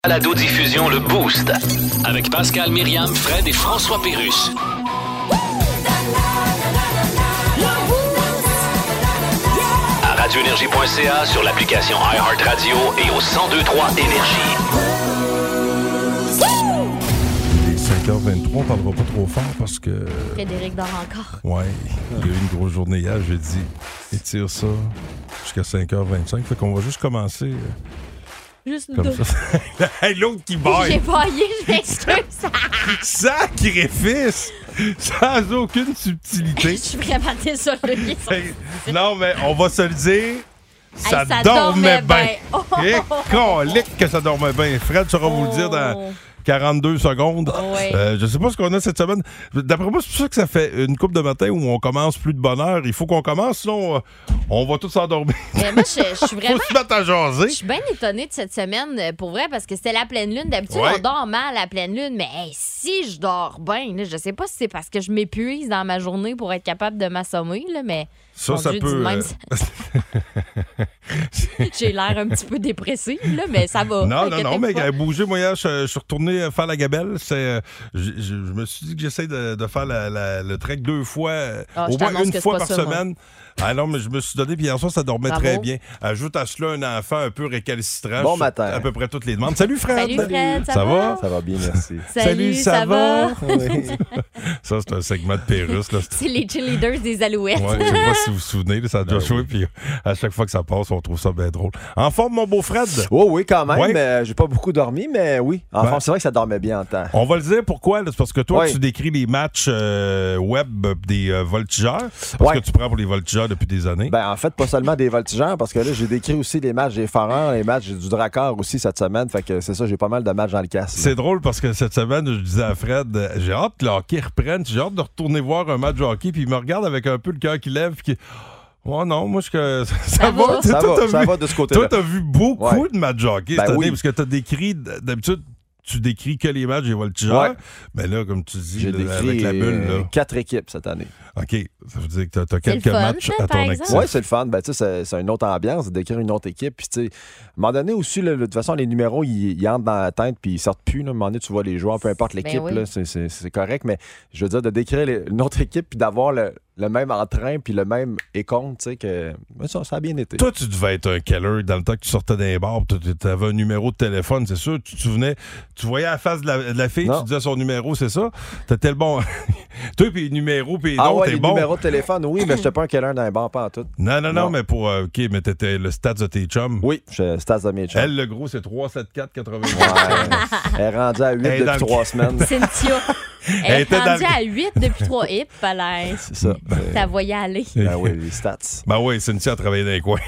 Balado-diffusion Le Boost avec Pascal, Myriam, Fred et François Pérusse. À radioénergie.ca, sur l'application iHeartRadio et au 1023 Énergie. Il est 5h23, on parlera pas trop fort parce que... Frédéric dort encore. Ouais, il y a eu une grosse journée hier, j'ai dit, étire ça jusqu'à 5h25, fait qu'on va juste commencer... Juste comme ça. Hey, l'autre qui baille. J'ai baillé, je m'excuse. Sacrifice! Sans aucune subtilité. Je suis vraiment désolée. Non, mais on va se le dire, ça, Hey, ça dormait bien. Oh. Et colique que ça dormait bien. Fred saura vous le dire dans 42 secondes. Oui. Je sais pas ce qu'on a cette semaine. D'après moi, c'est pour ça que ça fait une couple de matin où on commence plus de bonne heure. Il faut qu'on commence, sinon on va tous s'endormir. Mais moi, je suis vraiment... Faut se mettre à jaser. Je suis bien étonnée de cette semaine, pour vrai, parce que c'était la pleine lune. D'habitude, Ouais. on dort mal à la pleine lune, mais hey, si je dors bien, là, je sais pas si c'est parce que je m'épuise dans ma journée pour être capable de m'assommer, là, mais... Ça, mon ça Dieu, peut... dit de même, j'ai l'air un petit peu dépressive, là, mais ça va. Non, mais pas. bouger, moi, hier, je suis retourné faire la gabelle. Je me suis dit que j'essaie de faire le trek 2 fois, au moins une fois par semaine. Ah non, mais je me suis donné, puis hier soir, ça dormait très bien. Ajoute à cela un enfant un peu récalcitrant. Bon matin. À peu près toutes les demandes. Salut, Fred! Salut, Fred, ça va? Ça va bien, merci. Salut, ça va? Oui. Ça, c'est un segment de Pérusse. Là. C'est les cheerleaders des Alouettes. Ouais, je sais pas si vous vous souvenez, là, ça a déjà joué, puis à chaque fois que ça passe, on trouve ça bien drôle. En forme, mon beau Fred? Oh oui, quand même. Ouais. J'ai pas beaucoup dormi, mais oui. En Ben, fait, c'est vrai que ça dormait bien en temps. On va le dire pourquoi, là, c'est parce que toi, Ouais. tu décris les matchs web des voltigeurs, parce que tu prends pour les voltigeurs depuis des années. Ben, en fait, pas seulement des voltigeurs, parce que là, j'ai décrit aussi les matchs des foreurs, les matchs du Dracard aussi cette semaine. Fait que c'est ça, j'ai pas mal de matchs dans le casse. C'est drôle parce que cette semaine, je disais à Fred, j'ai hâte que le hockey reprenne, j'ai hâte de retourner voir un match de hockey, puis il me regarde avec un peu le cœur qui lève, puis oh non, moi, ça va. Ça va de ce côté-là. Toi, t'as vu beaucoup de matchs de hockey Ben cette année, oui. parce que t'as décrit, d'habitude, tu décris que les matchs des voltigeurs, Ouais. mais là, comme tu dis, J'ai là, décrit avec la bulle, là. 4 équipes cette année. OK, ça veut dire que t'as C'est quelques le fun, matchs ça, à par ton exemple? actif. Oui, c'est le fun. Ben, tu sais, c'est une autre ambiance d'écrire une autre équipe. Puis, tu sais, à un moment donné aussi, là, de toute façon, les numéros, ils entrent dans la tête puis ils sortent plus. Là. À un moment donné, tu vois les joueurs, peu importe l'équipe, oui. là, c'est correct. Mais je veux dire, de décrire une autre équipe puis d'avoir le même entrain puis le même écompte, tu sais, que ça a bien été. Toi, tu devais être un keller dans le temps que tu sortais d'un bar, tu avais un numéro de téléphone, c'est sûr. Tu te souvenais, tu voyais la face de la fille, Non. tu disais son numéro, c'est ça. T'étais le bon. Toi, puis les numéros, puis les noms, ouais, t'es les bon. numéros de téléphone, oui, mais j'étais pas un keller dans un bar, pas en tout. Non, mais pour. OK, mais t'étais le stats de tes chums. Oui, je stats de mes chums. Elle, le gros, c'est 374,80. Ouais, elle est rendue à 8 Elle est dans depuis le- 3 semaines. Cynthia. Elle était est dans rendue le- à 8 depuis 3 hips, elle C'est ça. t'as voyé aller. Ben oui, les stats. Ben oui, Cynthia a travaillé dans les coins.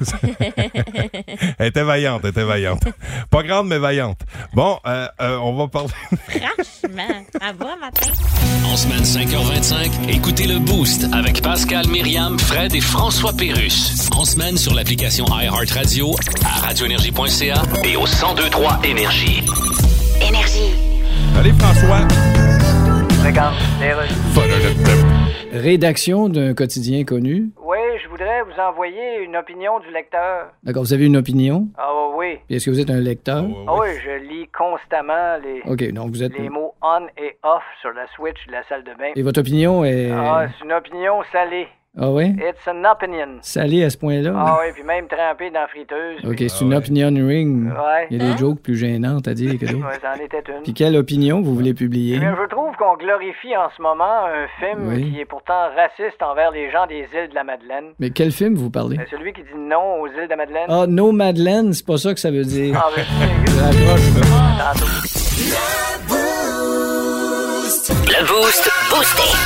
Elle était vaillante. Pas grande, mais vaillante. Bon, on va parler. Franchement, ça va, matin? En semaine 5h25, écoutez le Boost avec Pascal, Myriam, Fred et François Pérusse. En semaine sur l'application iHeartRadio, à radioénergie.ca et au 1023 Énergie. Énergie. Allez, François. Rédaction d'un quotidien connu. Oui, je voudrais vous envoyer une opinion du lecteur. D'accord, vous avez une opinion. Ah oui. Puis est-ce que vous êtes un lecteur? Ah oui, je lis constamment OK, donc vous êtes... les mots on et off sur la switch de la salle de bain. Et votre opinion est... Ah, c'est une opinion salée. Ah ouais? It's an opinion. Salée à ce point-là? Ah oui, puis même trempée dans la friteuse. OK, puis- c'est une opinion ring. Ouais. Il y a des jokes plus gênantes à dire que d'autres. Ouais, c'en était une. Puis quelle opinion vous voulez publier? Eh bien, je trouve qu'on glorifie en ce moment un film Oui. qui est pourtant raciste envers les gens des îles de la Madeleine. Mais quel film vous parlez? Celui qui dit non aux îles de la Madeleine. Ah, No Madeleine, c'est pas ça que ça veut dire. Ah, ben, Je raccroche, là. tantôt. Le Boost Boosté.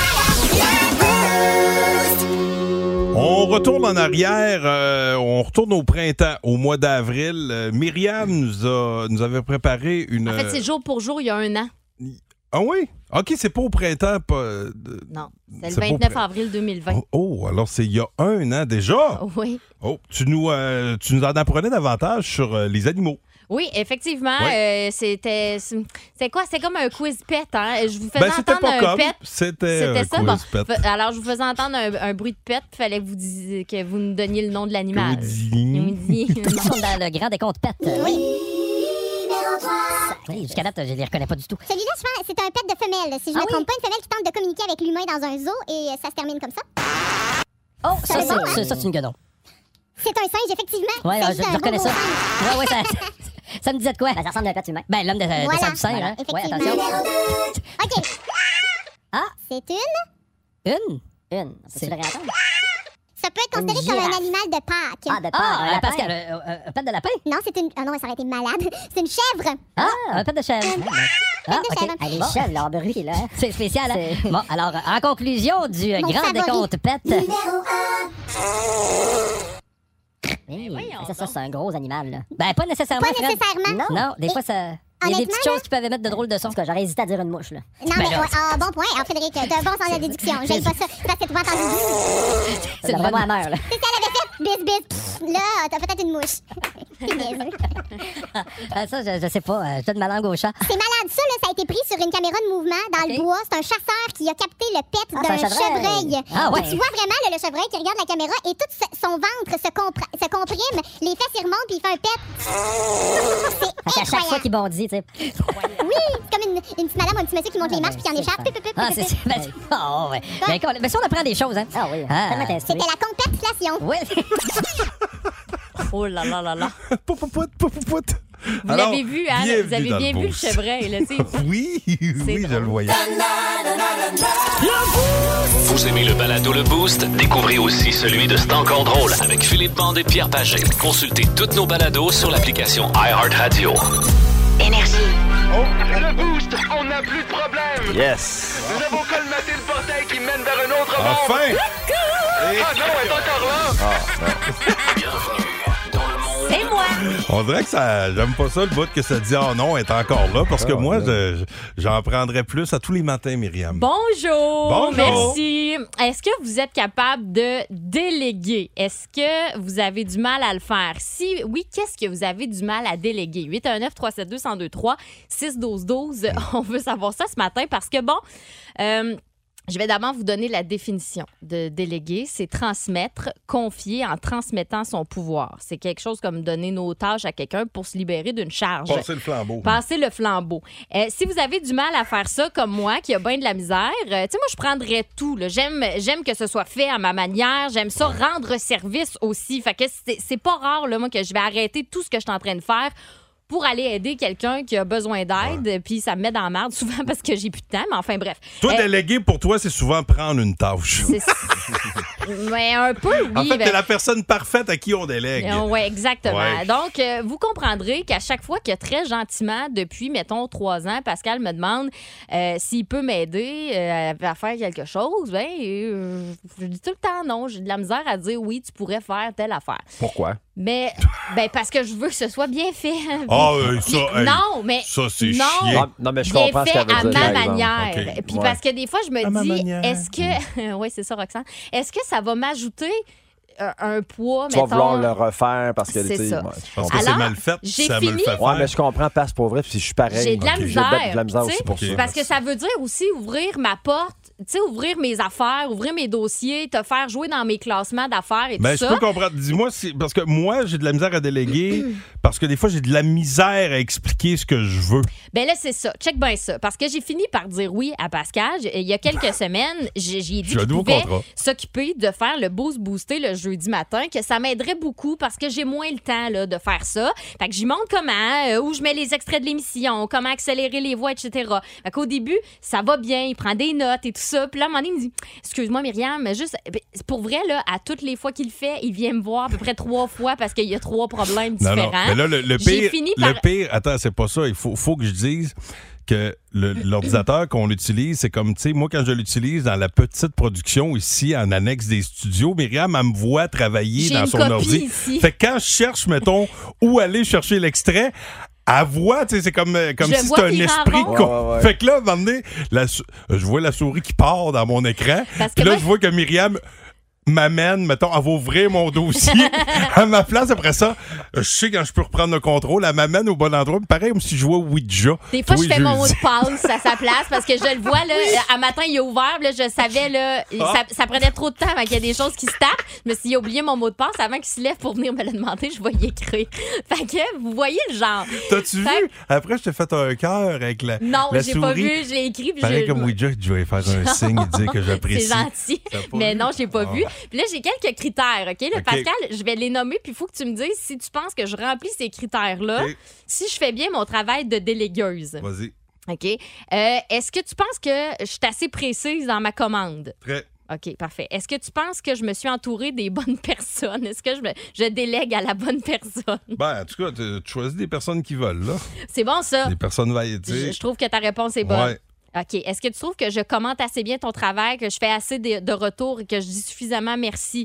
On retourne en arrière, on retourne au printemps, au mois d'avril. Myriam nous avait préparé une... En fait, c'est jour pour jour, il y a un an. Ah oui? OK, c'est pas au printemps. Non, c'est le C'est pas au 29 avril 2020. Oh, alors c'est il y a un an déjà? Oui. Oh, tu nous en apprenais davantage sur les animaux. Oui, effectivement, Ouais. c'est quoi? C'est comme un quiz pet, hein? Je vous faisais C'était entendre pas un comme, pet. c'était un ça, quiz bon. pet. Alors, je vous faisais entendre un bruit de pet, il fallait que vous disiez, que vous nous donniez le nom de l'animal. Que vous disiez. Vous me disiez le nom. Dans le grand décompte pète. Oui. Oui, jusqu'à date, je les reconnais pas du tout. Celui-là, je pense, c'est un pet de femelle. Si je ne me trompe pas, une femelle qui tente de communiquer avec l'humain dans un zoo et ça se termine comme ça. Oh, ça, c'est une gueudon. C'est un singe, effectivement. Ouais, je reconnais ça. Ouais, ça me disait de quoi? Ça ressemble à un pet humain. Ben, l'homme de sang du singe, hein? Ouais, attention. OK. Ah! C'est une? Une. C'est le réentendre? Ça peut être considéré comme un animal de Pâques. Ah, de Pâques. Pascal, un pet de lapin? Non, c'est une... Ah non, ça aurait été malade. C'est une chèvre. Ah, un pet de chèvre. chèvre. Les chèvres, leur bruit, là. C'est spécial, hein? Bon, alors, en conclusion du grand décompte pet... Ça, c'est un gros animal, là. Ben, pas nécessairement. Pas nécessairement. Non, des fois, ça... Il y a des petites choses qui peuvent émettre de drôles de sons. En tout cas, j'aurais hésité à dire une mouche, là. Non, mais bon point. Alors, Frédéric, t'as un bon sens de la déduction. J'aime pas ça. Parce que tu vas entendre. C'est vraiment la mère, là. Si elle avait fait bis, là, t'as peut-être une mouche. C'est niaiseux. Ça, je sais pas. Je donne ma langue au chat. C'est malade, ça, là. Ça a été pris sur une caméra de mouvement dans le bois. C'est un chasseur qui a capté le pet d'un chevreuil. Ah, ouais. Et tu vois vraiment le chevreuil qui regarde la caméra et tout son ventre se comprime, les fesses y remontent puis il fait un pet. C'est incroyable. À chaque fois qu'il bondit, tu sais. Oui, c'est comme une petite madame ou un petit monsieur qui monte les marches puis qui en échappe. C'est ça. Oh, ouais. Mais si on apprend des choses, hein. Ah oui. C'était la compétition. Oui. Oh là là là là. Poupoupouit. Vous l'avez vu, hein? Vous avez bien vu le chevreuil, là, tu sais. Oui, je le voyais. Vous aimez le balado Le Boost? Découvrez aussi celui de C'est encore drôle avec Philippe Bande et Pierre Pagé. Consultez toutes nos balados sur l'application iHeartRadio. Énergie. Oh, le Boost, on n'a plus de problème. Yes. Nous avons colmaté le portail qui mène vers un autre monde. Enfin! Ah non, elle est encore là. Bienvenue dans le monde. Et moi? On dirait que ça, j'aime pas ça le bout que ça dit « Oh non, elle est encore là » parce que moi, j'en prendrais plus à tous les matins, Myriam. Bonjour! Merci. Est-ce que vous êtes capable de déléguer? Est-ce que vous avez du mal à le faire? Si oui, qu'est-ce que vous avez du mal à déléguer? 819-372-1023, 612-12. On veut savoir ça ce matin parce que, je vais d'abord vous donner la définition de déléguer. C'est transmettre, confier en transmettant son pouvoir. C'est quelque chose comme donner nos tâches à quelqu'un pour se libérer d'une charge. Passer le flambeau. Passer le flambeau. Si vous avez du mal à faire ça, comme moi, qui a bien de la misère, tu sais, moi, je prendrais tout. Là. J'aime que ce soit fait à ma manière. J'aime ça rendre service aussi. Fait que c'est pas rare, là, moi, que je vais arrêter tout ce que je suis en train de faire pour aller aider quelqu'un qui a besoin d'aide, puis ça me met dans la merde souvent parce que j'ai plus de temps, mais enfin bref. Toi, déléguer pour toi, c'est souvent prendre une tâche. Mais un peu, oui. En fait, t'es la personne parfaite à qui on délègue. Oui, exactement. Ouais. Donc, vous comprendrez qu'à chaque fois que très gentiment, depuis, mettons, 3 ans, Pascal me demande s'il peut m'aider à faire quelque chose, je dis tout le temps non. J'ai de la misère à dire oui, tu pourrais faire telle affaire. Pourquoi? Mais parce que je veux que ce soit bien fait. Non, mais ça, c'est non, chiant. Non, mais je bien comprends ce fait qu'elle veut à dire. ma manière. Okay. Puis parce que des fois, je me dis, manière. est-ce que... oui, c'est ça, Roxane. Est-ce que ça va m'ajouter un poids, Tu vas vouloir le refaire parce que... C'est ça. Parce que c'est mal fait, j'ai ça me le fini- fait faire. Ouais, mais je comprends, passe pour vrai, puis je suis pareil. J'ai de la misère. J'ai de la misère tu sais, aussi pour ça. Parce que ça veut dire aussi ouvrir ma porte, tu sais, ouvrir mes affaires, ouvrir mes dossiers, te faire jouer dans mes classements d'affaires et tout ça. Je peux comprendre. Dis-moi, parce que moi, j'ai de la misère à déléguer parce que des fois, j'ai de la misère à expliquer ce que je veux. Ben là, c'est ça. Check bien ça. Parce que j'ai fini par dire oui à Pascal. Il y a quelques semaines, j'ai dit qu'il pouvait s'occuper de faire le boosté le jeudi matin, que ça m'aiderait beaucoup parce que j'ai moins le temps là, de faire ça. Fait que j'y montre comment, où je mets les extraits de l'émission, comment accélérer les voix, etc. Fait qu'au début, ça va bien, il prend des notes et tout ça. Puis là, à un moment donné, il me dit « Excuse-moi, Myriam, mais juste, pour vrai, là, à toutes les fois qu'il le fait, il vient me voir à peu près 3 fois parce qu'il y a 3 problèmes différents. » Non, mais là, le pire, attends, c'est pas ça. Il faut que je dise que l'ordinateur qu'on utilise, c'est comme, tu sais, moi, quand je l'utilise dans la petite production ici, en annexe des studios, Myriam, elle me voit travailler dans son ordi. Ici. Fait que quand je cherche, mettons, où aller chercher l'extrait, à voix, tu sais, c'est comme si c'était un esprit. Ouais. Fait que là, à un moment donné, je vois la souris qui part dans mon écran. Puis là, je vois que Myriam m'amène, mettons, elle va ouvrir mon dossier à ma place. Après ça, je sais quand je peux reprendre le contrôle, elle m'amène au bon endroit. Pareil comme si je jouais au Ouija. Des fois, je fais mon mot de passe à sa place parce que je le vois, là, à matin, il a ouvert, là, je savais, là, ça prenait trop de temps avant qu'il y ait des choses qui se tapent. Mais s'il a oublié mon mot de passe, avant qu'il se lève pour venir me le demander, je vais y écrire. Fait que, vous voyez le genre. T'as-tu vu? Après, je t'ai fait un cœur avec la Non, la j'ai souris. pas vu, je l'ai écrit. Puis Pareil comme Ouija, je vais faire un signe et dire que j'apprécie. C'est gentil. Mais non, j'ai pas vu. Puis là, j'ai quelques critères, OK? Là, OK. Pascal, je vais les nommer, puis il faut que tu me dises si tu penses que je remplis ces critères-là, OK. si je fais bien mon travail de délégueuse. Vas-y. OK? Est-ce que tu penses que je suis assez précise dans ma commande? Très. OK, parfait. Est-ce que tu penses que je me suis entourée des bonnes personnes? Est-ce que je délègue à la bonne personne? Ben, en tout cas, tu choisis des personnes qui veulent, là. C'est bon, ça? Des personnes vaillées. Je trouve que ta réponse est bonne. Ouais. OK. Est-ce que tu trouves que je commente assez bien ton travail, que je fais assez de retours et que je dis suffisamment merci?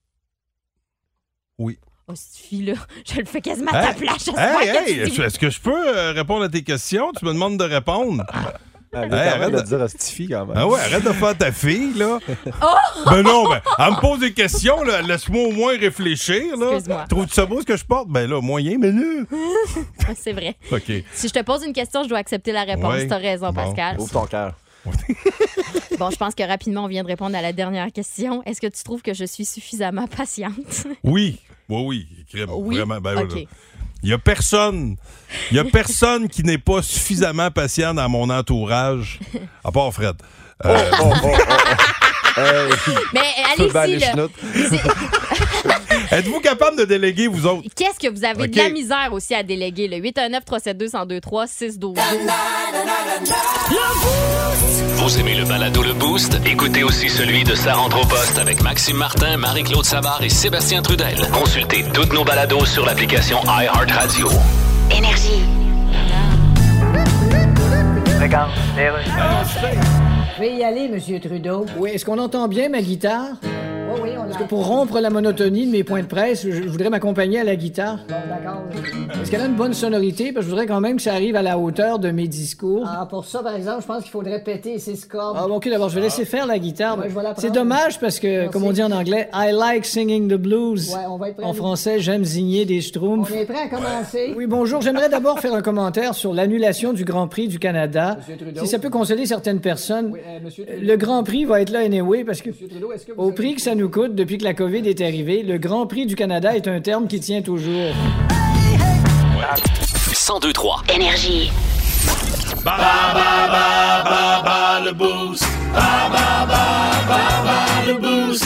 Oui. Oh, cette fille-là, je le fais quasiment à ta place. Est-ce que je peux répondre à tes questions? Tu me demandes de répondre. Arrête de dire Stifi quand même. Ah ouais, arrête de faire ta fille, là. Oh! Ben non, elle me pose des questions, là. Laisse-moi au moins réfléchir, là. Excuse-moi. Trouves-tu ça beau ce que je porte? Ben là, moyen, mais là. C'est vrai. OK. Si je te pose une question, je dois accepter la réponse. Ouais. T'as raison, Bon. Pascal. Ouvre ton cœur. Bon, je pense que rapidement, on vient de répondre à la dernière question. Est-ce que tu trouves que je suis suffisamment patiente? Oui. Oui. Oui? Vraiment. Ben, OK. voilà. Il y a personne qui n'est pas suffisamment patient dans mon entourage, à part Fred. Mais allez-y, là. Êtes-vous capable de déléguer, vous autres? Qu'est-ce que vous avez OK. de la misère aussi à déléguer? Le 819-372-1023-612. Vous aimez le balado Le Boost? Écoutez aussi celui de Sa rentre au poste avec Maxime Martin, Marie-Claude Savard et Sébastien Trudel. Consultez toutes nos balados sur l'application iHeartRadio. Énergie. Regarde, Je vais y aller, Monsieur Trudeau. Oui, est-ce qu'on entend bien ma guitare? Oui, on Parce que pour rompre la monotonie de mes points de presse, je voudrais m'accompagner à la guitare. Bon, d'accord. Est-ce qu'elle a une bonne sonorité? Parce que je voudrais quand même que ça arrive à la hauteur de mes discours. Ah, pour ça, par exemple, je pense qu'il faudrait péter 6 cordes. Ah, bon, OK, d'abord, je vais laisser faire la guitare. Ouais, je vais la C'est prendre. dommage parce que, Merci. comme on dit en anglais, I like singing the blues. Ouais, on va être prêt. En français, j'aime zigner des On schtroumpfs. est prêt à commencer? Oui, bonjour. J'aimerais d'abord faire un commentaire sur l'annulation du Grand Prix du Canada. Monsieur Trudeau. Si ça peut consoler certaines personnes. Oui, Monsieur Trudeau. Le Grand Prix va être là anyway parce que, Monsieur Trudeau, est-ce que vous au avez- prix que ça nous coûte depuis que la COVID est arrivée, le Grand Prix du Canada est un terme qui tient toujours. 1023. Énergie. Le boost. Le boost.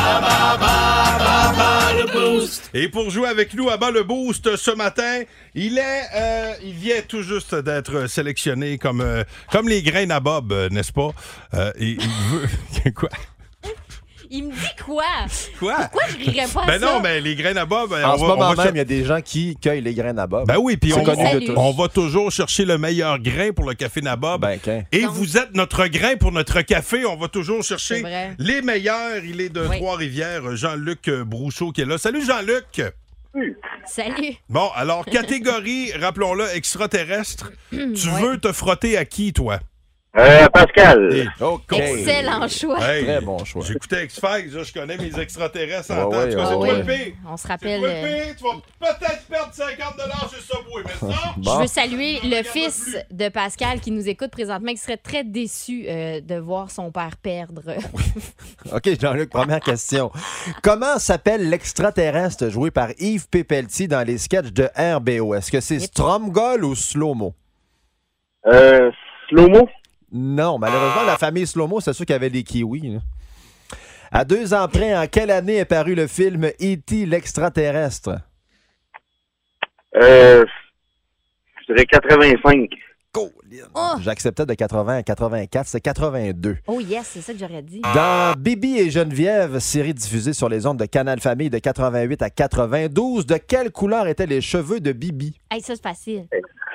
Le boost. Et pour jouer avec nous à bas le boost ce matin, il vient tout juste d'être sélectionné comme les graines à Bob, n'est-ce pas? Et il veut quoi? Il me dit quoi? Quoi? Pourquoi je rirais pas à Ben ça? non, mais les graines à Bob, En ce moment même, il y a des gens qui cueillent les graines à Bob. Ben oui, puis C'est connu de Salut. tous. on va toujours chercher le meilleur grain pour le café Nabob. Ben, qu'un. Et Donc- vous êtes notre grain pour notre café. On va toujours chercher C'est vrai. les meilleurs. Il est de Oui. Trois-Rivières, Jean-Luc Brousseau qui est là. Salut Jean-Luc! Salut. Bon, alors, catégorie, rappelons-le, extraterrestre. Tu Ouais. veux te frotter à qui, toi? Pascal. OK. Excellent choix. Hey, Très bon choix. J'écoutais X-Files, je connais mes extraterrestres en Ouais, temps. En tout cas, ouais, c'est toi ouais. le pire. On se C'est rappelle. toi le pire. Tu vas peut-être perdre 50$ chez Subway, mais ça... Je veux saluer le fils de Pascal qui nous écoute présentement, qui serait très déçu de voir son père perdre. OK, Jean-Luc, première question. Comment s'appelle l'extraterrestre joué par Yves Pépeltier dans les sketchs de RBO? Est-ce que c'est Stromgol ou Slow-Mo? Slow-mo? Non, malheureusement, la famille Slow-Mo, c'est sûr qu'il y avait des kiwis. Là. À 2 ans près, en quelle année est paru le film E.T. l'extraterrestre? Je dirais 85. Oh! J'acceptais de 80 à 84, c'est 82. Oh yes, c'est ça que j'aurais dit. Dans Bibi et Geneviève, série diffusée sur les ondes de Canal Famille de 88 à 92, de quelle couleur étaient les cheveux de Bibi? Hey, ça, c'est facile.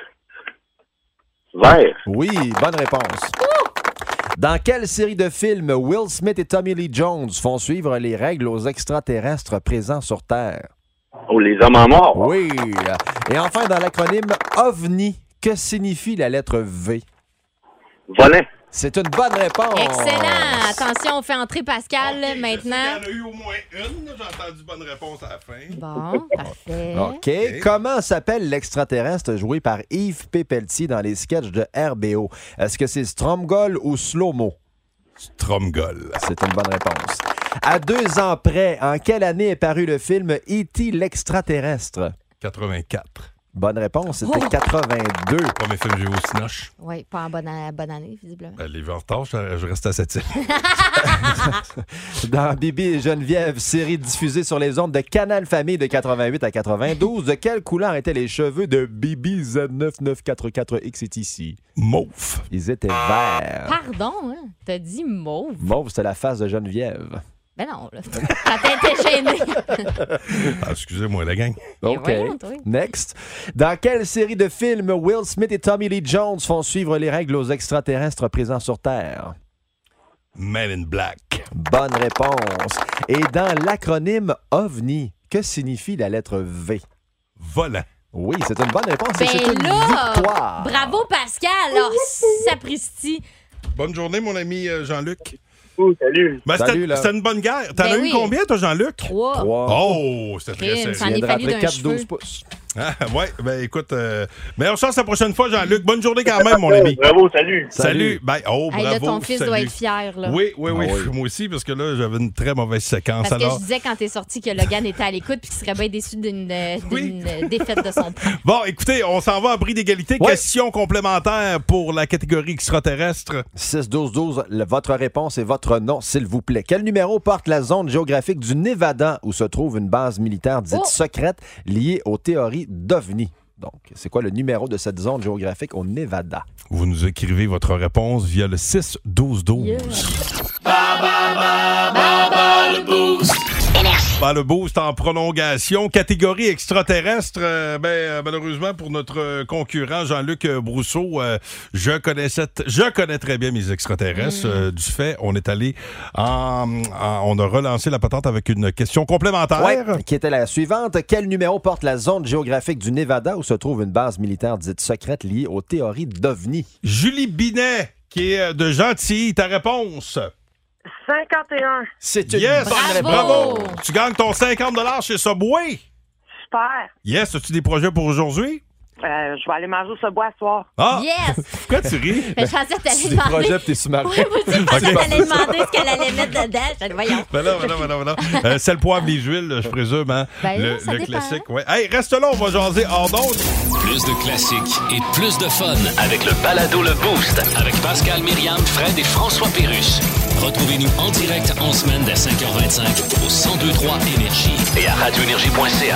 Vert. Oui, bonne réponse. Dans quelle série de films Will Smith et Tommy Lee Jones font suivre les règles aux extraterrestres présents sur Terre? Oh, les hommes en mort. Oui. Et enfin, dans l'acronyme OVNI, que signifie la lettre V? Volant. C'est une bonne réponse. Excellent. Attention, on fait entrer Pascal maintenant. Il y en a eu au moins une. J'ai entendu bonne réponse à la fin. Bon, parfait. OK. Comment s'appelle l'extraterrestre joué par Yves Pépeltier dans les sketchs de RBO? Est-ce que c'est Stromgol ou Slow-Mo? Stromgol. C'est une bonne réponse. À 2 ans près, en quelle année est paru le film E.T. l'extraterrestre? 84. Bonne réponse, c'était 82. Premier film que j'ai vu au Cinoche. Oui, pas en bonne année, visiblement. Les vus en retard, je reste à 7e. Dans Bibi et Geneviève, série diffusée sur les ondes de Canal Famille de 88 à 92, de quelle couleur étaient les cheveux de Bibi Z9944X ici? Mauve. Ils étaient verts. Pardon, hein? T'as dit mauve. Mauve, c'était la face de Geneviève. Ben non, là. Quand t'étais gêné. Excusez-moi, la gang. OK. Voyons, Next. Dans quelle série de films Will Smith et Tommy Lee Jones font suivre les règles aux extraterrestres présents sur Terre? Men in Black. Bonne réponse. Et dans l'acronyme OVNI, que signifie la lettre V? Volant. Oui, c'est une bonne réponse. Ben c'est une là, victoire. bravo Pascal. Alors, sapristi. Bonne journée, mon ami Jean-Luc. Salut. Ben, Salut, là. c'était une bonne guerre. T'en as eu combien, toi, Jean-Luc? 3. Oh, c'était très sérieux. Ça en est fallu d'un 4-12 pouces. Ah, ouais, ben écoute, meilleure chance la prochaine fois, Jean-Luc. Bonne journée quand même, mon ami. Bravo, salut. Salut. Ben, oh, bravo. Hey, là, ton fils doit être fier. Là. Oui. Moi aussi, parce que là, j'avais une très mauvaise séquence. Parce que alors... je disais quand t'es sorti que Logan était à l'écoute puis qu'il serait bien déçu d'une défaite de son père. Bon, écoutez, on s'en va en prix d'égalité. Ouais. Question complémentaire pour la catégorie extraterrestre. 6-12-12, votre réponse et votre nom, s'il vous plaît. Quel numéro porte la zone géographique du Nevada où se trouve une base militaire dite secrète liée aux théories d'OVNI? Donc, c'est quoi le numéro de cette zone géographique au Nevada? Vous nous écrivez votre réponse via le 6-12-12. Yeah. Le boost. Le boost en prolongation. Catégorie extraterrestre, malheureusement pour notre concurrent Jean-Luc Brousseau, je connais très bien mes extraterrestres. Du fait, on est allé on a relancé la patente avec une question complémentaire. Ouais, qui était la suivante. Quel numéro porte la zone géographique du Nevada où se trouve une base militaire dite secrète liée aux théories d'OVNI? Julie Binet, qui est de Gentilly, ta réponse? 51. C'est une bonne réponse. Bravo! Tu gagnes ton 50 $ chez Subway. Super. Yes, as-tu des projets pour aujourd'hui? Je vais aller manger au Subway ce soir. Ah! Yes! Pourquoi tu ris? Je pensais que t'allais C'est des demander. projets pis t'es sous-marin. Oui, moi aussi, je pensais que t'allais demander ce qu'elle allait mettre dedans. Je dis, voyons. Ben non. Sel, poivre, les huiles, je présume, hein? Ben, ça le dépend. classique, ouais. Hey, reste là, on va jaser hors d'onde. Plus de classiques et plus de fun avec le balado Le Boost avec Pascal, Myriam, Fred et François Pérusse. Retrouvez-nous en direct en semaine dès 5h25 au 1023 Énergie et à radioénergie.ca.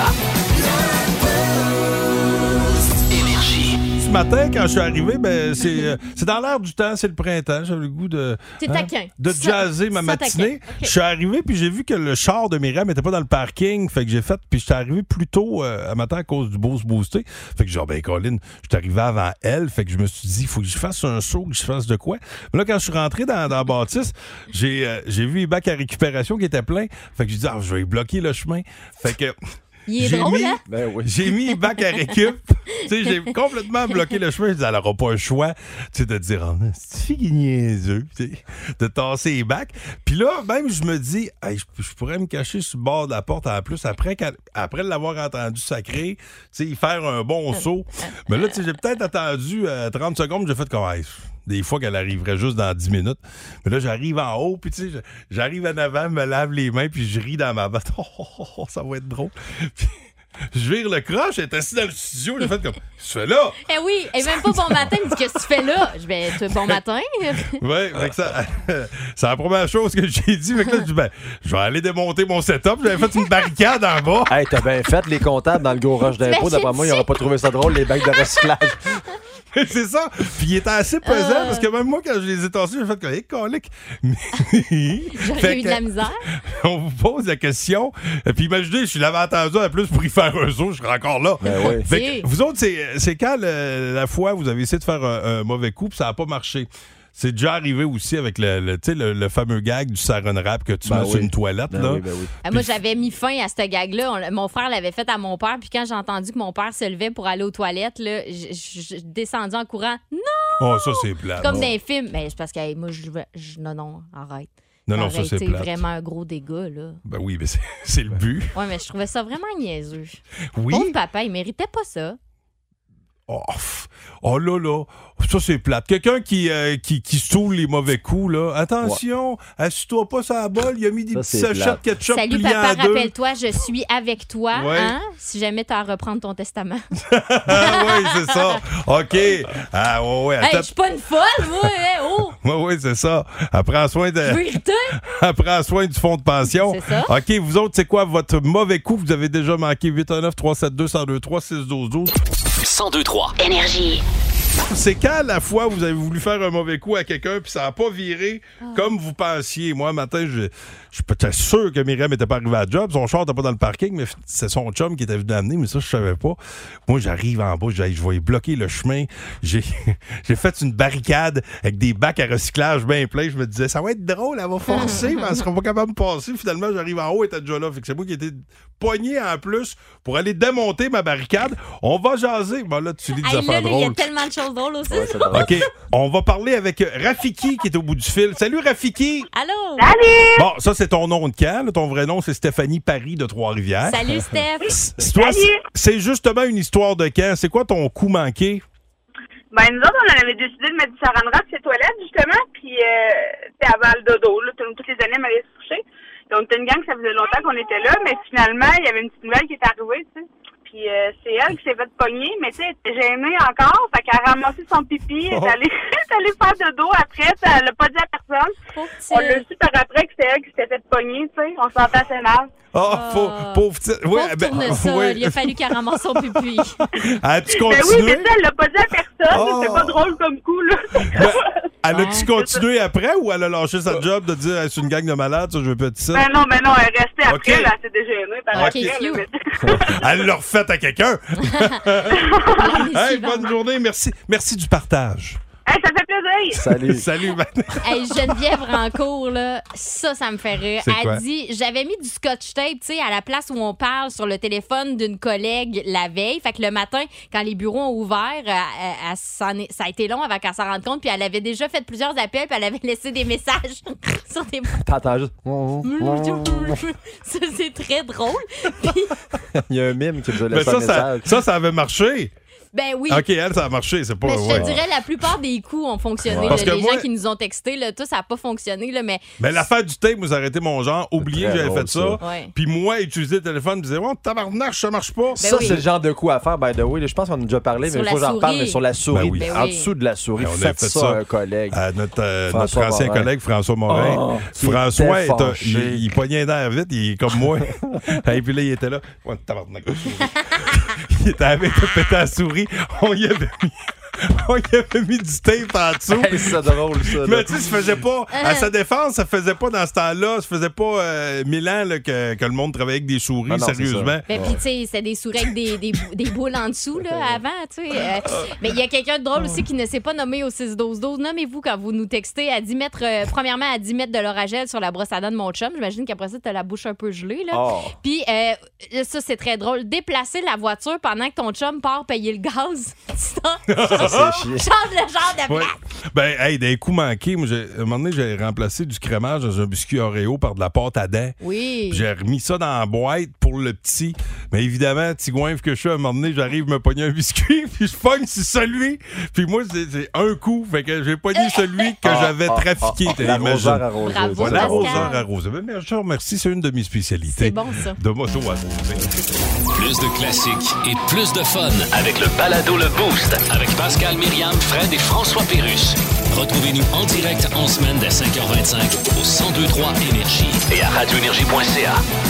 Ce matin, quand je suis arrivé, c'est dans l'air du temps, c'est le printemps. J'avais le goût de jazzer ma matinée. Okay. Je suis arrivé, puis j'ai vu que le char de Myriam n'était pas dans le parking. Fait que puis j'étais arrivé plus tôt à matin à cause du Boost Boosté. Fait que genre, Colin, je suis arrivé avant elle. Fait que je me suis dit, il faut que je fasse un saut, que je fasse de quoi. Mais là, quand je suis rentré dans la bâtisse, j'ai vu les bacs à récupération qui étaient pleins. Fait que j'ai dit, je vais bloquer le chemin. Fait que... Il est drôle, hein? J'ai mis les bacs à récup. J'ai complètement bloqué le chemin. Je dis, elle n'aura pas le choix de dire, c'est niaiseux, de tasser les bacs. Puis là, même, je me dis, hey, je pourrais me cacher sur le bord de la porte en plus après l'avoir entendu sacrer, faire un bon saut. Mais là, j'ai peut-être attendu 30 secondes. J'ai fait comme, des fois qu'elle arriverait juste dans 10 minutes. Mais là, j'arrive en haut, puis j'arrive en avant, me lave les mains, puis je ris dans ma botte. Ça va être drôle. Puis, je vire le croche, elle est assise dans le studio, j'ai fait comme, qu'est-ce que tu fais là? Eh oui, et même pas bon matin, il me dit, qu'est-ce que tu fais là? Je vais bon matin. Oui, c'est la première chose que j'ai dit. Mais là, je dis, je vais aller démonter mon setup. J'avais fait une barricade en bas. Hey, t'as bien fait les comptables dans le gros rush d'impôt. D'après moi, ils n'auraient pas trouvé ça drôle, les bacs de recyclage. C'est ça. Puis il était assez pesant parce que même moi, quand je les ai tassés, j'ai fait comme, colique. J'aurais eu de la misère. On vous pose la question. Puis imaginez, je l'avais entendu en plus pour y faire un saut, je serais encore là. Oui. Fait que, vous autres, c'est quand la fois où vous avez essayé de faire un mauvais coup puis ça n'a pas marché? C'est déjà arrivé aussi avec le fameux gag du saran wrap que tu mets sur une toilette. Là. Oui. Moi, j'avais mis fin à ce gag-là. Mon frère l'avait fait à mon père. Puis quand j'ai entendu que mon père se levait pour aller aux toilettes, là, je descendis en courant. Non! Oh, ça, c'est plate. Comme dans les films. Mais c'est parce que moi, non, arrête. Non, ça, c'est plate. C'est vraiment un gros dégât, là. Ben oui, mais c'est le but. Oui, mais je trouvais ça vraiment niaiseux. Oui? Pauvre papa, il méritait pas ça. Oh là, ça c'est plate. Quelqu'un qui saoule les mauvais coups, là. Attention, assis-toi pas sur la bolle, il a mis des petits sachets de ketchup. Salut papa, rappelle-toi, je suis avec toi, hein? Si jamais t'as à reprendre ton testament. Oui, c'est ça. OK. Ah ouais. Hey, je suis pas une folle, moi, Oui, c'est ça. Prends soin du fonds de pension. C'est ça. OK, vous autres, c'est quoi votre mauvais coup que vous avez déjà manqué? 819-372-1023-612-12. 1023 Énergie. C'est quand la fois vous avez voulu faire un mauvais coup à quelqu'un puis ça n'a pas viré comme vous pensiez? Moi, matin, je suis peut-être sûr que Myriam n'était pas arrivée à la job. Son char n'était pas dans le parking, mais c'est son chum qui était venu l'amener, mais ça, je savais pas. Moi, j'arrive en bas, je vais bloquer le chemin. J'ai fait une barricade avec des bacs à recyclage bien pleins. Je me disais, ça va être drôle, elle va forcer, mais elle sera pas capable de me passer. Finalement, j'arrive en haut, elle était déjà là. Fait que c'est moi qui étais pogné en plus pour aller démonter ma barricade. On va jaser. Bon, là, tu lis des affaires drôles. Il y a tellement de choses drôles aussi. OK. On va parler avec Rafiki qui est au bout du fil. Salut, Rafiki. Allô. Salut. Bon, ça, c'est ton nom de camp. Là. Ton vrai nom, c'est Stéphanie Paris de Trois-Rivières. Salut, Steph. Toi, c'est justement une histoire de camp. C'est quoi ton coup manqué? Ben, nous autres, on avait décidé de mettre du saran wrap sur les toilettes, justement, puis c'était avant le dodo, là. Toutes les années, on allait se coucher. Donc, c'était une gang, ça faisait longtemps qu'on était là, mais finalement, il y avait une petite nouvelle qui est arrivée, tu sais. Puis c'est elle qui s'est fait pogner, mais tu sais, elle était gênée encore, fait qu'elle a ramassé son pipi, elle est allée faire dodo après, elle l'a pas dit à personne. On l'a su par après que c'était elle qui s'était fait pogner, tu sais, on s'entend assez mal. Pauvre petite. Oui, il a fallu qu'elle ramasse son pipi. As-tu Ben continué? oui, mais ça, elle l'a pas dit à personne, c'est pas drôle comme coup, là. Elle a-tu continué après ou elle a lâché sa job de dire c'est une gang de malades, ça, je veux pas dire ça? Ben non, elle est restée après, là, elle s'est dégênée par après. Elle l'a refait à quelqu'un. Hey, bonne journée, merci du partage. Hey, ça fait plaisir. Salut. Hey, Geneviève Rancourt, là, ça me fait rire. Elle dit, j'avais mis du scotch tape, tu sais, à la place où on parle sur le téléphone d'une collègue la veille. Fait que le matin, quand les bureaux ont ouvert, ça a été long avant qu'elle s'en rende compte. Puis elle avait déjà fait plusieurs appels, puis elle avait laissé des messages sur des... T'entends juste... Ça, c'est très drôle. Il y a un mime qui nous a laissé un message. Ça avait marché. Ben oui. OK, elle, ça a marché. C'est pas. Mais je te dirais, la plupart des coups ont fonctionné. Là, les gens qui nous ont texté, là, tout, ça n'a pas fonctionné. Là, mais l'affaire du tape, vous arrêtez mon genre. Oubliez que j'avais fait ça. Ouais. Puis moi, utiliser le téléphone, je disais, tabarnak, ça marche pas. Ben ça, c'est le genre de coup à faire, by the way. Je pense qu'on en a déjà parlé, mais il faut que j'en reparle. Mais sur la souris. Ben oui. En dessous de la souris, faites ça à un collègue. À notre ancien collègue, François Morin. François, il pognait d'air vite, il est comme moi. Et puis là, il était là. Tabarnak. Il était avec le pété à la souris. On y avait mis du tape en dessous. Hey, c'est drôle, ça. Mais tu sais, ça faisait pas... À sa défense, ça faisait pas dans ce temps-là, ça faisait pas 1000 ans là, que le monde travaillait avec des souris, sérieusement. Ben, puis tu sais, c'est des souris avec des boules en dessous, là, avant, tu sais. Mais il y a quelqu'un de drôle aussi qui ne s'est pas nommé au 6-12-12. Nommez-vous quand vous nous textez à 10 mètres, premièrement à 10 mètres de l'oragel sur la brosse à dents de mon chum. J'imagine qu'après ça, t'as la bouche un peu gelée, là. Puis ça, c'est très drôle. Déplacer la voiture pendant que ton chum part payer le gaz. Change le genre de place. Ben, hey, des coups manqués. Moi, à un moment donné, j'ai remplacé du crémage dans un biscuit Oreo par de la pâte à dents. Oui. J'ai remis ça dans la boîte pour le petit. Mais évidemment, petit goinfre que je suis, à un moment donné, j'arrive me pogner un biscuit, puis je pogne sur celui. Puis moi, c'est un coup. Fait que j'ai pogné celui que j'avais trafiqué. L'arroseur arrosé. Bravo, l'arroseur arrosé. Ben, je te remercie, c'est une de mes spécialités. C'est bon, ça. De moto à Plus de classiques et plus de fun avec le balado Le Boost avec Pascal, Myriam, Fred et François Pérusse. Retrouvez-nous en direct en semaine dès 5h25 au 1023 Énergie et à radioénergie.ca.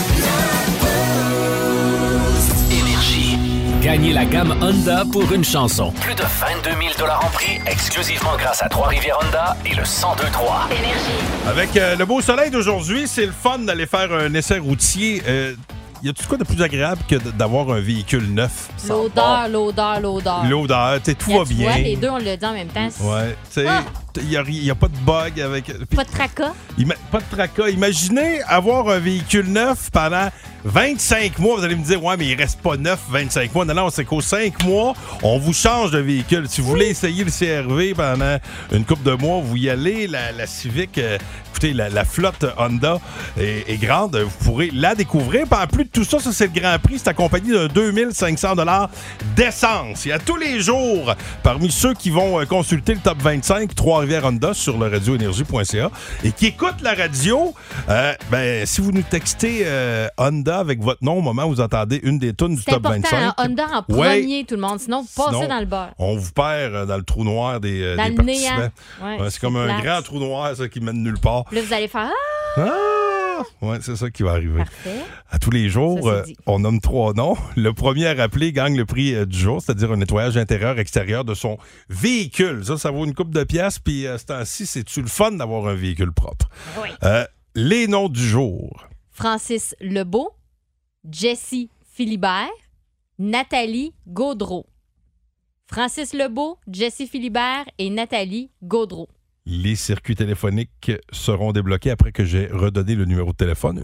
Énergie. Gagnez la gamme Honda pour une chanson. Plus de 22 000 $ en prix, exclusivement grâce à Trois-Rivières Honda et le 1023. Énergie. Avec le beau soleil d'aujourd'hui, c'est le fun d'aller faire un essai routier. Y a-tu quoi de plus agréable que d'avoir un véhicule neuf? L'odeur. L'odeur, tu sais, tout va bien. Vois, les deux, on le dit en même temps. Ouais, tu sais, y a pas de bug avec... Pas de tracas? Pas de tracas. Imaginez avoir un véhicule neuf pendant 25 mois. Vous allez me dire, ouais, mais il reste pas neuf 25 mois. Non, c'est qu'aux 5 mois, on vous change de véhicule. Si vous voulez essayer le CR-V pendant une couple de mois, vous y allez. La Civic, écoutez, la flotte Honda est grande. Vous pourrez la découvrir. Puis en plus de tout ça, c'est le Grand Prix. C'est accompagné de 2500 $ d'essence. Il y a tous les jours, parmi ceux qui vont consulter le top 25 Trois-Rivières Honda sur le radioénergie.ca et qui écoutent la radio, si vous nous textez Honda avec votre nom au moment où vous entendez une des tunes du top 25. C'est important, Honda en premier, tout le monde. Sinon, vous passez dans le beurre. On vous perd dans le trou noir des participants. C'est comme un grand trou noir ça, qui mène nulle part. Là, vous allez faire Oui, c'est ça qui va arriver. Parfait. À tous les jours, on nomme 3 noms. Le premier à rappeler gagne le prix du jour, c'est-à-dire un nettoyage intérieur-extérieur de son véhicule. Ça vaut une couple de piastres, puis ce temps-ci, c'est-tu le fun d'avoir un véhicule propre? Oui. Les noms du jour. Francis Lebeau, Jessie Philibert, Nathalie Gaudreau. Francis Lebeau, Jessie Philibert et Nathalie Gaudreau. Les circuits téléphoniques seront débloqués après que j'ai redonné le numéro de téléphone.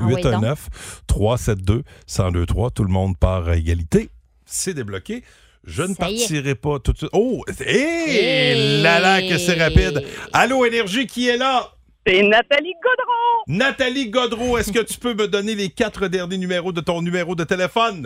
819-372-1023. Tout le monde part à égalité. C'est débloqué. Je ne partirai pas tout de suite. Oh! Là, que c'est rapide. Allô, Énergie, qui est là? C'est Nathalie Gaudreau. Nathalie Gaudreau, est-ce que tu peux me donner les 4 derniers numéros de ton numéro de téléphone?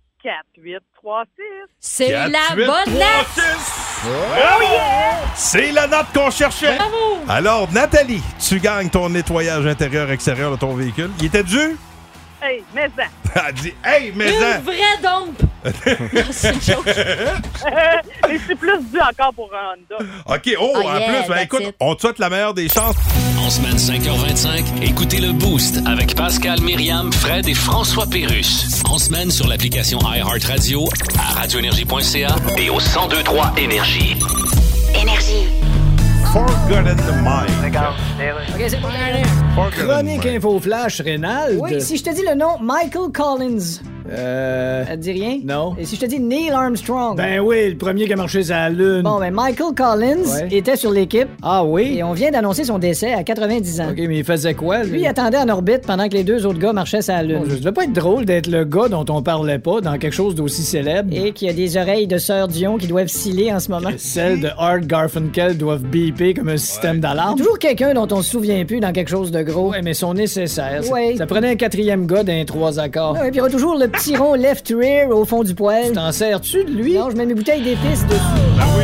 4836. C'est la bonne note! Oh yeah! C'est la note qu'on cherchait! Bravo! Alors, Nathalie, tu gagnes ton nettoyage intérieur-extérieur de ton véhicule. Il était dû? Hey, mais-en! Elle dit « Hey, mais-en! » Une vraie dompe! Non, c'est une joke. Mais c'est plus dû encore pour un Honda. OK, en plus, écoute, on te souhaite la meilleure des chances. En semaine 5h25, écoutez le Boost avec Pascal, Myriam, Fred et François Pérusse. En semaine sur l'application iHeartRadio, à radioénergie.ca et au 1023 Énergie. Énergie. Forgotten the Mind. OK, c'est bon. Chronique Info Flash, Rénal. Oui, si je te dis le nom Michael Collins. Ça te dit rien? Non. Et si je te dis Neil Armstrong? Ben oui, le premier qui a marché sur la Lune. Bon, Michael Collins était sur l'équipe. Ah oui? Et on vient d'annoncer son décès à 90 ans. OK, mais il faisait quoi, lui? Lui, il attendait en orbite pendant que les 2 autres gars marchaient sur la Lune. Ça devait pas être drôle d'être le gars dont on parlait pas dans quelque chose d'aussi célèbre. Et qui a des oreilles de Sœur Dion qui doivent sciller en ce moment. Celles de Art Garfunkel doivent beeper comme un système d'alarme. Toujours quelqu'un dont on se souvient plus dans quelque chose de gros. Ouais, mais sont nécessaires. Ouais. Ça prenait un 4e gars d'un 3 accords. Ouais, puis il y aura toujours le petit rond left rear au fond du poêle. Tu t'en sers-tu de lui? Non, je mets mes bouteilles d'épices dessus. Ah oui.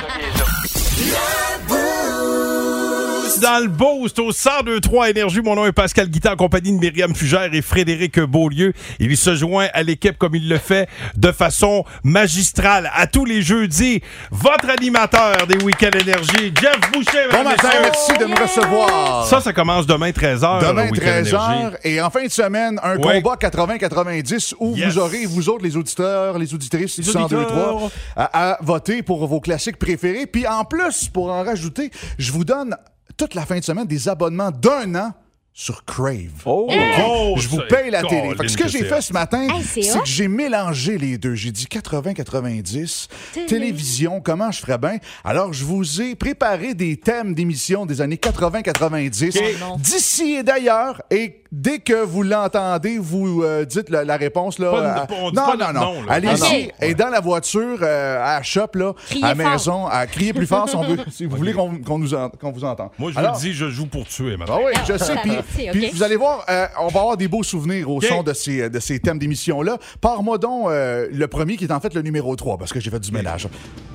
Dans le Boost au 1023 Énergie, mon nom est Pascal Guittet en compagnie de Myriam Fugère et Frédéric Beaulieu. Il se joint à l'équipe comme il le fait de façon magistrale à tous les jeudis. Votre animateur des Week-ends Énergie, Jeff Boucher. Bon matin, merci de me recevoir. Ça commence demain 13h. Demain 13h et en fin de semaine, un combat 80-90 où vous aurez, vous autres, les auditeurs, les auditrices du 1023 à voter pour vos classiques préférés. Puis en plus, pour en rajouter, je vous donne toute la fin de semaine des abonnements d'1 an sur Crave. Je vous paye la télé. Fait que ce que j'ai fait ce matin, c'est que j'ai mélangé les deux. J'ai dit 80-90, télévision, comment je ferais bien. Alors, je vous ai préparé des thèmes d'émissions des années 80-90 d'ici et d'ailleurs. Et dès que vous l'entendez, vous dites la réponse. Là, non. Allez-y. Et dans la voiture, à la shop, là, à la maison, à crier plus fort si, on veut, si vous voulez qu'on vous entende. Moi, je vous dis, je joue pour tuer maintenant. Ah oui, je sais. Puis vous allez voir, on va avoir des beaux souvenirs au son de ces thèmes d'émission-là. Pars-moi donc le premier qui est en fait le numéro 3, parce que j'ai fait du ménage.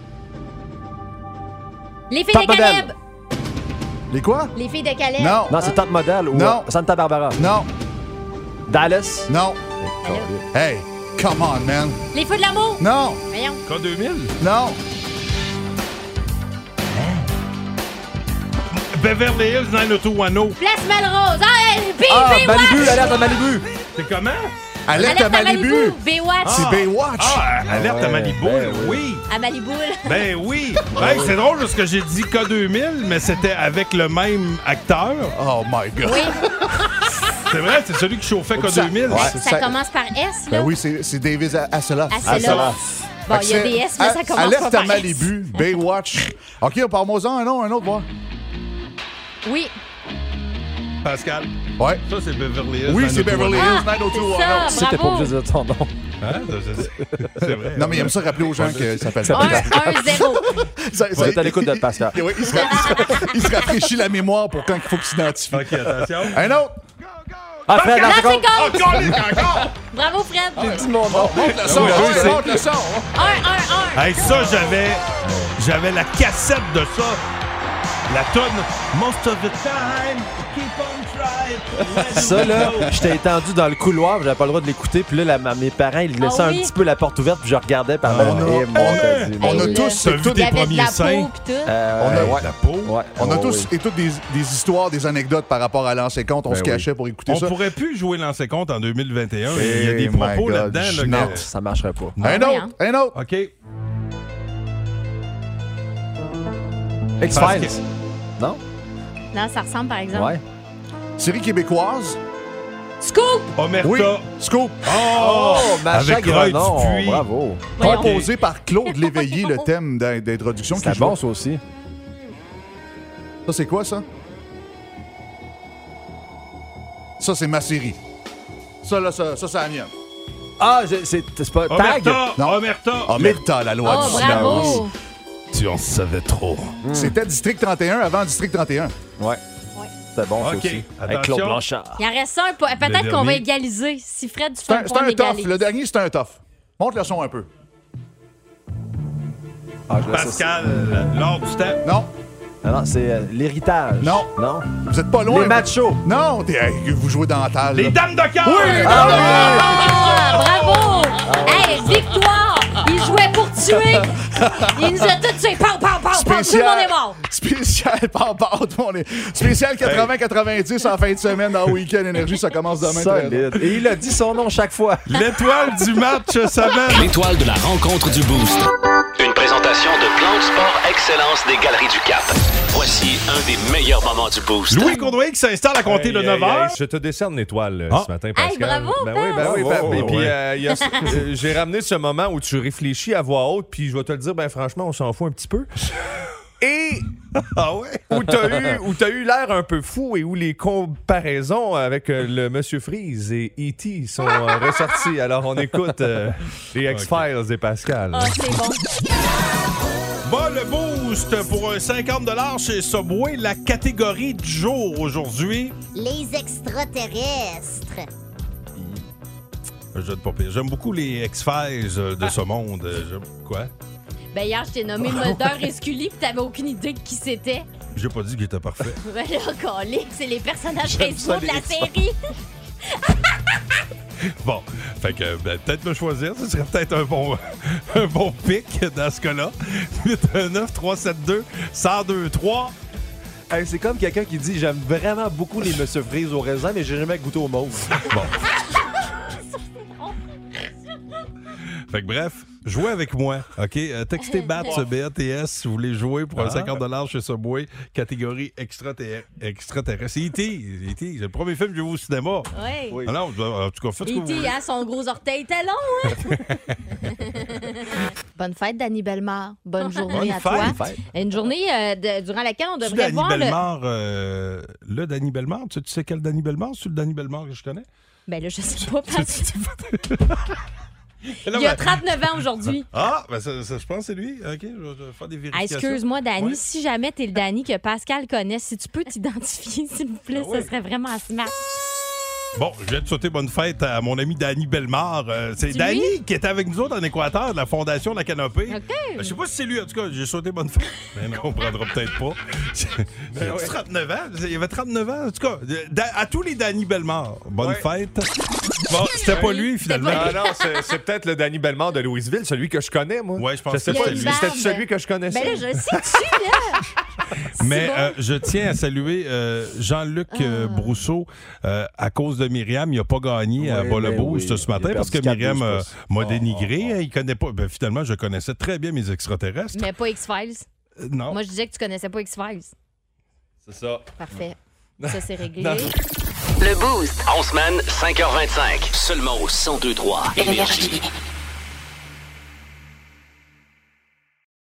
Les filles de Caleb! Les quoi? Les filles de Caleb. Non, c'est Tante Modèle ou Santa Barbara. Non. Dallas. Non. Hey, come on, man. Les feux de l'amour. Non. Voyons. K2000. Non. Beverly Hills 90210. Place Melrose. Malibu, alerte à Malibu. C'est comment? Alerte à Malibu. Baywatch. C'est Baywatch. Alerte à Malibu, oui. À Malibu. Ben oui. C'est drôle parce que j'ai dit K2000, mais c'était avec le même acteur. Oh my God. Oui. C'est vrai, c'est celui qui chauffait K2000. Ça commence par S, là. Ben oui, c'est David Hasselhoff. Bon, il y a des S, mais ça commence Alerte pas par à Malibu, Baywatch. OK, on part-moi-en un autre, moi. Oui. Pascal. Ouais. Ça, c'est Beverly Hills. Oui, c'est Beverly Hills 90210. Tu sais que t'es pas obligé de dire ton nom. Hein? C'est vrai. Non, mais il aime ça rappeler aux gens que ça s'appelle 1-0. Ça est à l'écoute de Pascal. Oui, il se rafraîchit la mémoire pour quand il faut qu'il s'identifie. OK, attention. Un autre. Ah, Fred, Lance encore. encore. Bravo, Fred. J'ai dit mon nom. Monte le son. Monte le son. 1-1-1. Hey, ça, j'avais la cassette de ça. La toune Most of the time, keep on trying. Ça, là, j'étais étendu dans le couloir, j'avais pas le droit de l'écouter. Puis là, mes parents, ils laissaient un petit peu la porte ouverte, puis je regardais par là. On a tous vu des premiers seins. On a tous et toutes des histoires, des anecdotes par rapport à Lancer Compte. On se cachait pour écouter ça. On pourrait plus jouer Lancer Compte en 2021. Il y a des propos là-dedans. Non, ça marcherait pas. Un autre. OK. X-Files. Non? Non, ça ressemble, par exemple. Ouais. Série québécoise. Scoop! Omerta. Oui, Scoop. Oh! Avec Roy Dupuis. Bravo. Composé par Claude Léveillé, le thème d'introduction. C'est bon, ça aussi. Ça, c'est quoi, ça? Ça, c'est ma série. Ça, là, ça, c'est la mienne. Ah, c'est pas Tag? Non, Omerta. Omerta, la loi du silence. Bravo! Tu en savais trop. C'était District 31 avant District 31. Ouais. C'était bon, ça aussi. Attention. Avec Claude Blanchard. Il en reste un. Peut-être qu'on va égaliser. Si Fred, tu fais un point tough. d'égalité. Le dernier, c'est un tough. Monte le son un peu. Pascal, lors du temps. Non. Non, c'est l'héritage. Non. Non. Vous êtes pas loin. Les machos. Non, vous jouez dans la table. Les dames de cœur. Oui, Bravo! Hey, victoire! Il jouait pour tuer! Il nous a tous tués! Pow, pow, pow, pow! Tout le monde est mort! Spécial, tout le monde est... Spécial 80-90 en fin de semaine dans Week-end Énergie. Ça commence demain. Solide. Et il a dit son nom chaque fois. L'étoile du match, semaine. L'étoile de la rencontre du Boost. Une présentation de Plan de Sport Excellence des Galeries du Cap. Voici un des meilleurs moments du Boost. Louis Cournoyer qui s'installe à compter de 9h. Je te décerne l'étoile ce matin, Hey, Pascal. bravo, Et puis, j'ai ramené ce moment où tu réfléchis à voix haute, puis je vais te le dire, franchement, on s'en fout un petit peu. Et où t'as eu l'air un peu fou et où les comparaisons avec le Monsieur Freeze et E.T. sont ressorties. Alors, on écoute les X-Files et Pascal. Ah, c'est bon. Bon, le boost pour un 50$ chez Subway, la catégorie du jour aujourd'hui. Les extraterrestres. J'aime beaucoup les X-Files de ce monde. Quoi? Ben hier, je t'ai nommé Mulder et Scully, puis t'avais aucune idée de qui c'était. J'ai pas dit qu'il était parfait. Ben là, colique, c'est les personnages principaux de la série. Bon, fait que peut-être me choisir, ce serait peut-être un bon pic dans ce cas-là. 819-372-1023. Hey, c'est comme quelqu'un qui dit « J'aime vraiment beaucoup les Monsieur Freeze au raisin, mais j'ai jamais goûté au mauve. » Bon. Fait que bref, jouez avec moi, OK? Textez BATS, BATS, si vous voulez jouer pour un 50$ chez Subway, catégorie extraterrestre. C'est E.T., c'est le premier film que j'ai vu au cinéma. Oui. Alors, en tout cas, faites ce que vous voulez. E.T., son gros orteil était long, hein? Bonne fête, Dany Bellemare. Bonne journée à toi. Une journée durant laquelle on devrait voir le Dany Bellemare, tu sais quel Dany Bellemare? C'est le Dany Bellemare que je connais? Ben là, je sais pas. Il a 39 ans aujourd'hui. Ah, ben ça, je pense que c'est lui. OK, je vais faire des vérifications. Excuse-moi, Dany, si jamais t'es le Dany que Pascal connaît, si tu peux t'identifier, s'il vous plaît, ça serait vraiment smart. Bon, je viens de souhaiter bonne fête à mon ami Dany Bellemare. C'est Dany qui était avec nous autres en Équateur de la Fondation La Canopée. OK. Je sais pas si c'est lui. En tout cas, j'ai souhaité bonne fête. Mais non, on prendra peut-être pas. Il avait 39 ans. Il avait 39 ans. En tout cas, à tous les Dany Bellemare, bonne fête. Bon, c'était pas lui, finalement. Non, c'est peut-être le Dany Bellemare de Louisville, celui que je connais, moi. Oui, je pense que c'est lui. C'était celui que je connaissais. Ben là, je sais dessus, là. Mais je tiens à saluer Jean-Luc Brousseau à cause de Myriam. Il n'a pas gagné à Bas le Boost ce matin parce que Myriam m'a dénigré. Il connaît pas. Ben, finalement, je connaissais très bien mes extraterrestres. Mais pas X-Files. Non. Moi, je disais que tu connaissais pas X-Files. C'est ça. Parfait. Ça, c'est réglé. Le Boost. En semaine, 5h25. Seulement au 102.3 Énergie.